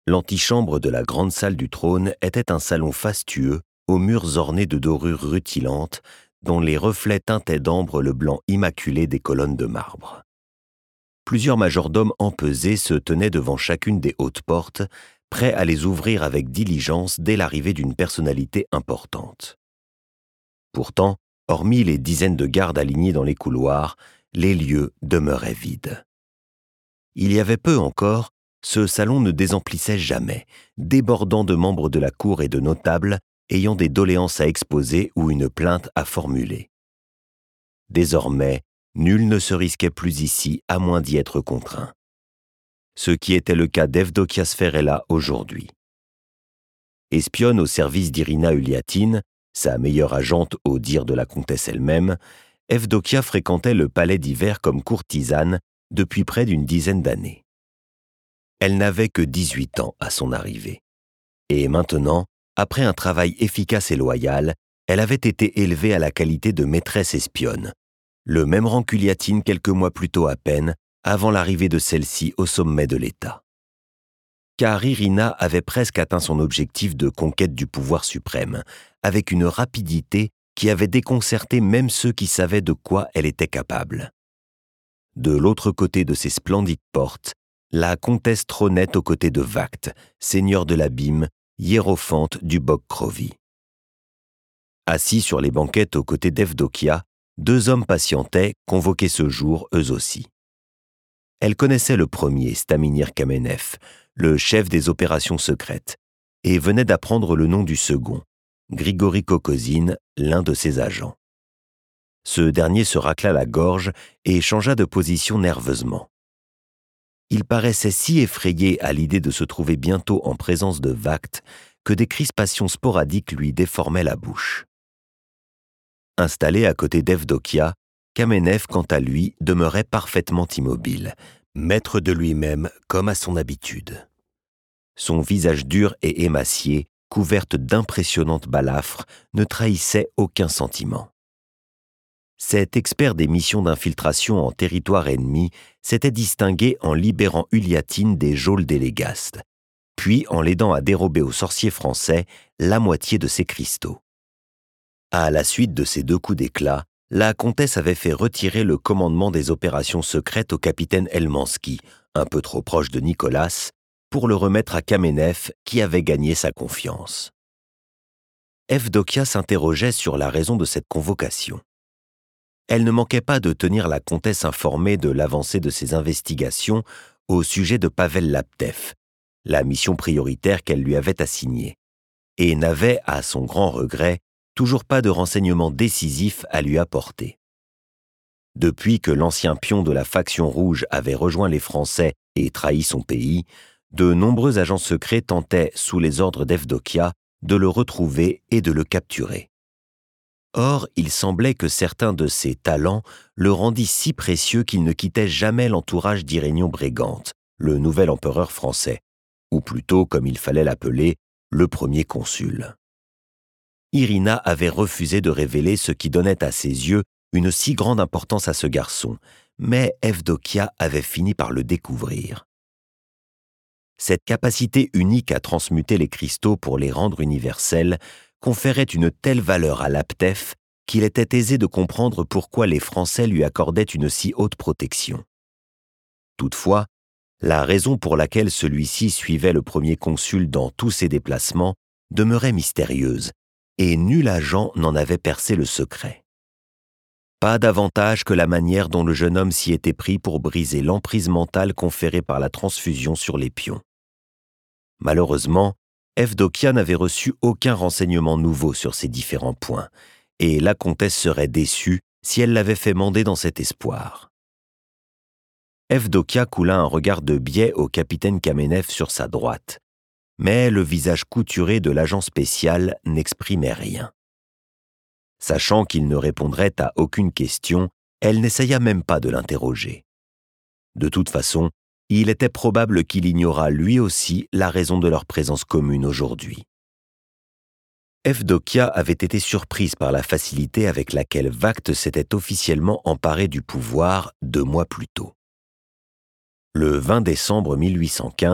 L'antichambre de la grande salle du trône était un salon fastueux, aux murs ornés de dorures rutilantes, dont les reflets teintaient d'ambre le blanc immaculé des colonnes de marbre. Plusieurs majordomes empesés se tenaient devant chacune des hautes portes, prêts à les ouvrir avec diligence dès l'arrivée d'une personnalité importante. Pourtant, hormis les dizaines de gardes alignés dans les couloirs, les lieux demeuraient vides. Il y avait peu encore, ce salon ne désemplissait jamais, débordant de membres de la cour et de notables ayant des doléances à exposer ou une plainte à formuler. Désormais, nul ne se risquait plus ici à moins d'y être contraint. Ce qui était le cas d'Evdokia Sferella aujourd'hui. Espionne au service d'Irina Uliatine, sa meilleure agente au dire de la comtesse elle-même, Evdokia fréquentait le palais d'hiver comme courtisane depuis près d'une dizaine d'années. Elle n'avait que 18 ans à son arrivée. Et maintenant, après un travail efficace et loyal, elle avait été élevée à la qualité de maîtresse espionne, le même rang qu'Uliatine quelques mois plus tôt à peine, avant l'arrivée de celle-ci au sommet de l'État. Car Irina avait presque atteint son objectif de conquête du pouvoir suprême, avec une rapidité qui avait déconcerté même ceux qui savaient de quoi elle était capable. De l'autre côté de ces splendides portes, la comtesse trônait aux côtés de Vact, seigneur de l'abîme, hiérophante du Bog-Krovi. Assis sur les banquettes aux côtés d'Evdokia, deux hommes patientaient, convoqués ce jour eux aussi. Elle connaissait le premier, Staminir Kamenev, le chef des opérations secrètes, et venait d'apprendre le nom du second, Grigori Kokozine, l'un de ses agents. Ce dernier se racla la gorge et changea de position nerveusement. Il paraissait si effrayé à l'idée de se trouver bientôt en présence de Vact que des crispations sporadiques lui déformaient la bouche. Installé à côté d'Evdokia, Kamenev, quant à lui, demeurait parfaitement immobile, maître de lui-même comme à son habitude. Son visage dur et émacié, couverte d'impressionnantes balafres, ne trahissait aucun sentiment. Cet expert des missions d'infiltration en territoire ennemi s'était distingué en libérant Uliatine des geôles des légastes, puis en l'aidant à dérober aux sorciers français la moitié de ses cristaux. À la suite de ces deux coups d'éclat, la comtesse avait fait retirer le commandement des opérations secrètes au capitaine Elmansky, un peu trop proche de Nicolas, pour le remettre à Kamenev qui avait gagné sa confiance. Evdokia s'interrogeait sur la raison de cette convocation. Elle ne manquait pas de tenir la comtesse informée de l'avancée de ses investigations au sujet de Pavel Laptev, la mission prioritaire qu'elle lui avait assignée, et n'avait, à son grand regret, toujours pas de renseignements décisifs à lui apporter. Depuis que l'ancien pion de la faction rouge avait rejoint les Français et trahi son pays, de nombreux agents secrets tentaient, sous les ordres d'Evdokia, de le retrouver et de le capturer. Or, il semblait que certains de ses talents le rendissent si précieux qu'il ne quittait jamais l'entourage d'Irénion Brégante, le nouvel empereur français, ou plutôt, comme il fallait l'appeler, le premier consul. Irina avait refusé de révéler ce qui donnait à ses yeux une si grande importance à ce garçon, mais Evdokia avait fini par le découvrir. Cette capacité unique à transmuter les cristaux pour les rendre universels conférait une telle valeur à Laptev qu'il était aisé de comprendre pourquoi les Français lui accordaient une si haute protection. Toutefois, la raison pour laquelle celui-ci suivait le premier consul dans tous ses déplacements demeurait mystérieuse, et nul agent n'en avait percé le secret. Pas davantage que la manière dont le jeune homme s'y était pris pour briser l'emprise mentale conférée par la transfusion sur les pions. Malheureusement, Evdokia n'avait reçu aucun renseignement nouveau sur ces différents points, et la comtesse serait déçue si elle l'avait fait mander dans cet espoir. Evdokia coula un regard de biais au capitaine Kamenev sur sa droite, mais le visage couturé de l'agent spécial n'exprimait rien. Sachant qu'il ne répondrait à aucune question, elle n'essaya même pas de l'interroger. De toute façon, il était probable qu'il ignorât lui aussi la raison de leur présence commune aujourd'hui. Evdokia avait été surprise par la facilité avec laquelle Vact s'était officiellement emparé du pouvoir 2 mois plus tôt. Le 20 décembre 1815,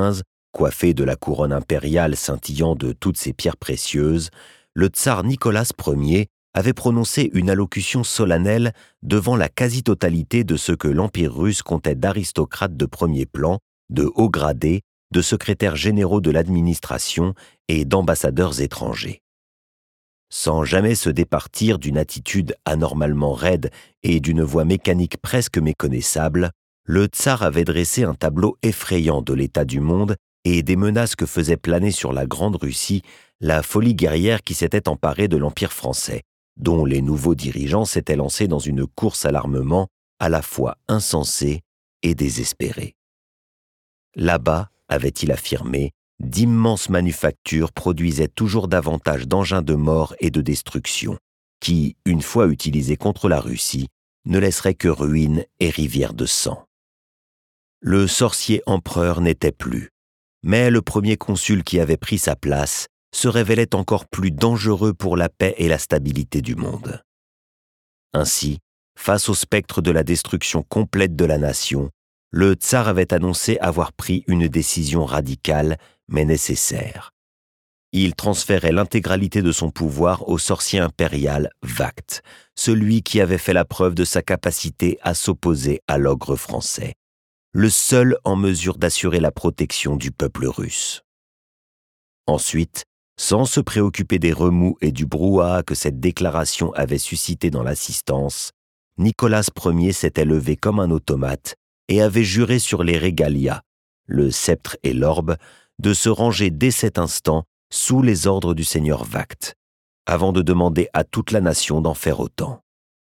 Coiffé de la couronne impériale scintillant de toutes ses pierres précieuses, le tsar Nicolas Ier avait prononcé une allocution solennelle devant la quasi-totalité de ce que l'Empire russe comptait d'aristocrates de premier plan, de hauts gradés, de secrétaires généraux de l'administration et d'ambassadeurs étrangers. Sans jamais se départir d'une attitude anormalement raide et d'une voix mécanique presque méconnaissable, le tsar avait dressé un tableau effrayant de l'état du monde et des menaces que faisait planer sur la Grande Russie la folie guerrière qui s'était emparée de l'Empire français, dont les nouveaux dirigeants s'étaient lancés dans une course à l'armement à la fois insensée et désespérée. Là-bas, avait-il affirmé, d'immenses manufactures produisaient toujours davantage d'engins de mort et de destruction, qui, une fois utilisés contre la Russie, ne laisseraient que ruines et rivières de sang. Le sorcier empereur n'était plus, mais le premier consul qui avait pris sa place se révélait encore plus dangereux pour la paix et la stabilité du monde. Ainsi, face au spectre de la destruction complète de la nation, le tsar avait annoncé avoir pris une décision radicale mais nécessaire. Il transférait l'intégralité de son pouvoir au sorcier impérial Vakt, celui qui avait fait la preuve de sa capacité à s'opposer à l'ogre français, le seul en mesure d'assurer la protection du peuple russe. Ensuite, sans se préoccuper des remous et du brouhaha que cette déclaration avait suscité dans l'assistance, Nicolas Ier s'était levé comme un automate et avait juré sur les régalias, le sceptre et l'orbe, de se ranger dès cet instant sous les ordres du seigneur Vakt, avant de demander à toute la nation d'en faire autant.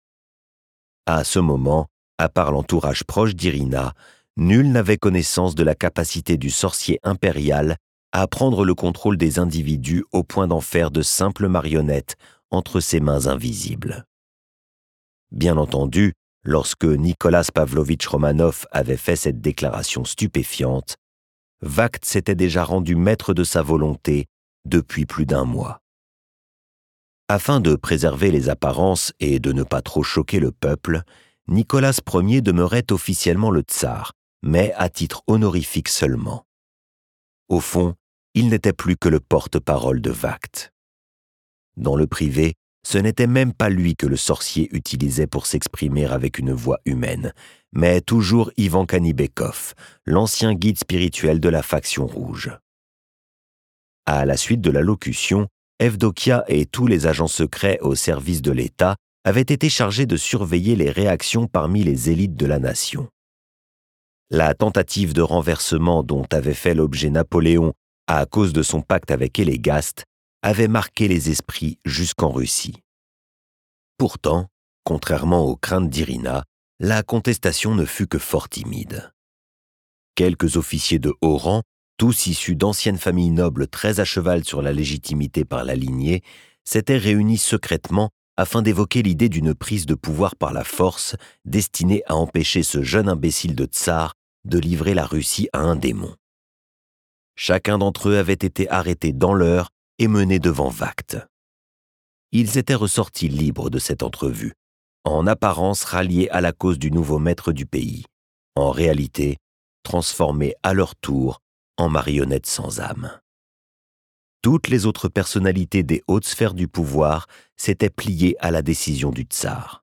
À ce moment, à part l'entourage proche d'Irina, nul n'avait connaissance de la capacité du sorcier impérial à prendre le contrôle des individus au point d'en faire de simples marionnettes entre ses mains invisibles. Bien entendu, lorsque Nicolas Pavlovitch Romanov avait fait cette déclaration stupéfiante, Vakt s'était déjà rendu maître de sa volonté depuis plus d'un mois. Afin de préserver les apparences et de ne pas trop choquer le peuple, Nicolas Ier demeurait officiellement le tsar, mais à titre honorifique seulement. Au fond, il n'était plus que le porte-parole de Vakt. Dans le privé, ce n'était même pas lui que le sorcier utilisait pour s'exprimer avec une voix humaine, mais toujours Ivan Kanibekov, l'ancien guide spirituel de la faction rouge. À la suite de l'allocution, Evdokia et tous les agents secrets au service de l'État avaient été chargés de surveiller les réactions parmi les élites de la nation. La tentative de renversement dont avait fait l'objet Napoléon à cause de son pacte avec Elégast avait marqué les esprits jusqu'en Russie. Pourtant, contrairement aux craintes d'Irina, la contestation ne fut que fort timide. Quelques officiers de haut rang, tous issus d'anciennes familles nobles très à cheval sur la légitimité par la lignée, s'étaient réunis secrètement afin d'évoquer l'idée d'une prise de pouvoir par la force destinée à empêcher ce jeune imbécile de tsar de livrer la Russie à un démon. Chacun d'entre eux avait été arrêté dans l'heure et mené devant Vakt. Ils étaient ressortis libres de cette entrevue, en apparence ralliés à la cause du nouveau maître du pays, en réalité transformés à leur tour en marionnettes sans âme. Toutes les autres personnalités des hautes sphères du pouvoir s'étaient pliées à la décision du tsar.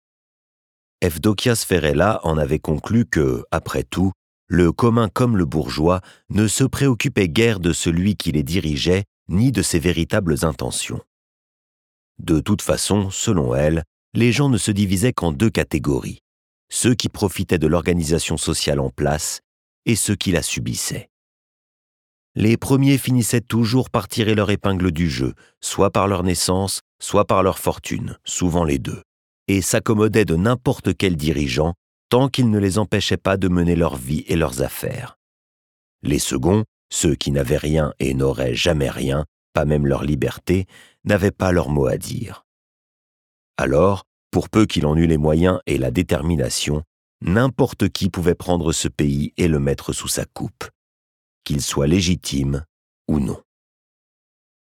Evdokia Sferella en avait conclu que, après tout, le commun comme le bourgeois ne se préoccupait guère de celui qui les dirigeait ni de ses véritables intentions. De toute façon, selon elle, les gens ne se divisaient qu'en deux catégories, ceux qui profitaient de l'organisation sociale en place et ceux qui la subissaient. Les premiers finissaient toujours par tirer leur épingle du jeu, soit par leur naissance, soit par leur fortune, souvent les deux, et s'accommodaient de n'importe quel dirigeant tant qu'il ne les empêchait pas de mener leur vie et leurs affaires. Les seconds, ceux qui n'avaient rien et n'auraient jamais rien, pas même leur liberté, n'avaient pas leur mot à dire. Alors, pour peu qu'il en eût les moyens et la détermination, n'importe qui pouvait prendre ce pays et le mettre sous sa coupe, qu'il soit légitime ou non.